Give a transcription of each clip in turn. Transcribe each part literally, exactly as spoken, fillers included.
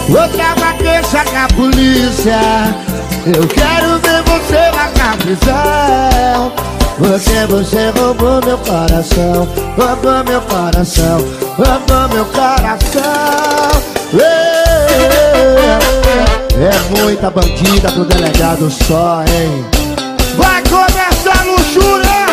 Outra queixa com a polícia. Eu quero ver você lá na prisão. Porque você roubou meu coração, roubou meu coração, roubou meu coração. É muita bandida pro delegado só, hein? Vai começar a luxúria.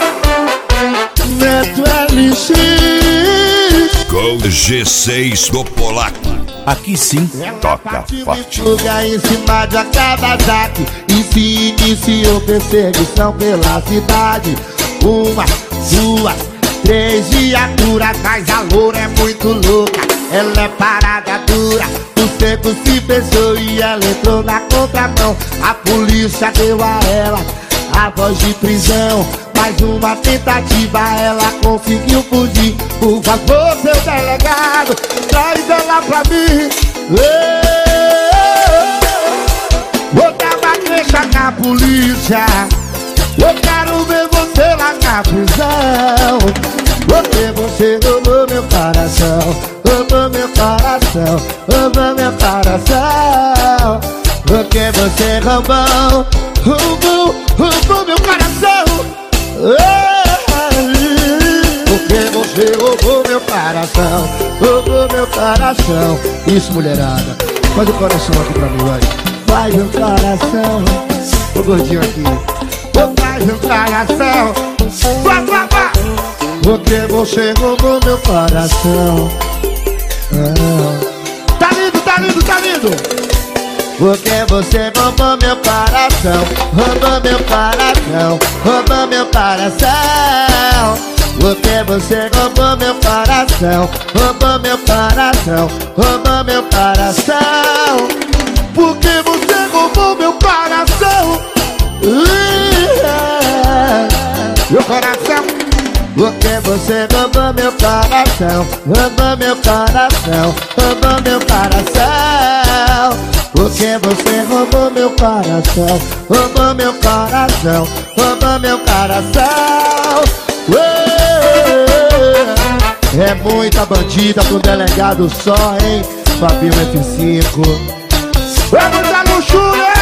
Neto L X com G seis do Polaco. Aqui sim, toca forte. Fuga em cima de a Kawasaki e se iniciou perseguição pela cidade. Uma, duas, três viaturas, mas a loura é muito louca. Ela é parada dura, o seco se fechou e ela entrou na contramão. A polícia deu a ela a voz de prisão. Mais uma tentativa, ela conseguiu fugir. Por favor, seu delegado, traz ela pra mim. Vou dar uma queixa na polícia. Eu quero ver você lá na prisão. Porque você roubou meu coração, roubou meu coração, roubou meu coração. Porque você roubou, roubou, roubou meu coração. Porque você roubou meu coração, roubou meu coração. Isso, mulherada, faz o coração aqui pra mim, vai. Faz o coração, o gordinho aqui. Faz o coração, vá, vá, vá. Porque você roubou meu coração. ah. Tá lindo, tá lindo, tá lindo. Porque você roubou meu coração, roubou meu coração, roubou meu coração. Porque você roubou meu coração, roubou meu coração, roubou meu coração. Porque você roubou meu coração, meu coração. Porque você roubou meu coração, roubou meu coração, roubou meu coração. Porque você roubou meu coração, roubou meu coração, roubou meu coração. É muita bandida pro delegado só, hein? Fabinho F cinco. Vamos dar luxúria!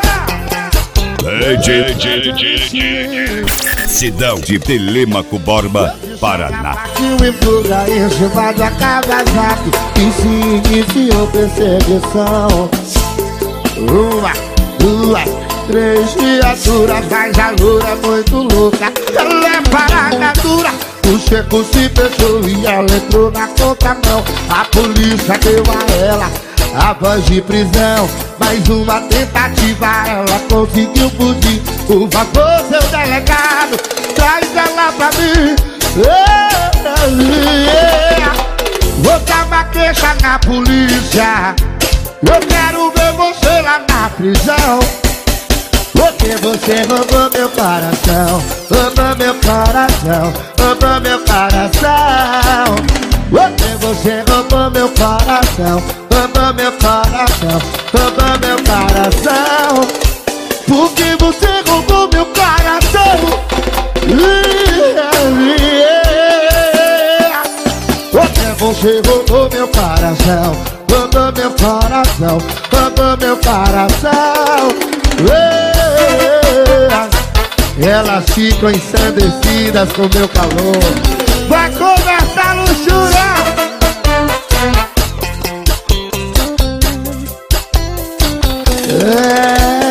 Cidão de Telêmaco Borba, Paraná. E fuga em cima da Kawasaki e se iniciou perseguição. Uma, duas, três viaturas, mas a loura é muito louca. Ela é parada dura, o seco se fechou e ela entrou na contramão. A polícia deu a ela a voz de prisão. Mais uma tentativa, ela conseguiu fugir. Por favor, seu delegado, traz ela pra mim. Vou dar uma queixa na polícia. Eu quero ver você lá na prisão. Porque você roubou meu coração, roubou meu coração, roubou meu coração. Porque você roubou meu coração, roubou meu coração, roubou meu coração. Porque você roubou meu coração. Porque você roubou meu coração, roubou meu coração, roubou meu coração. Elas ficam ensandecidas com meu calor. Vai conversar luxúria.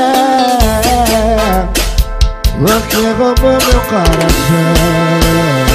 É, você roubou meu coração.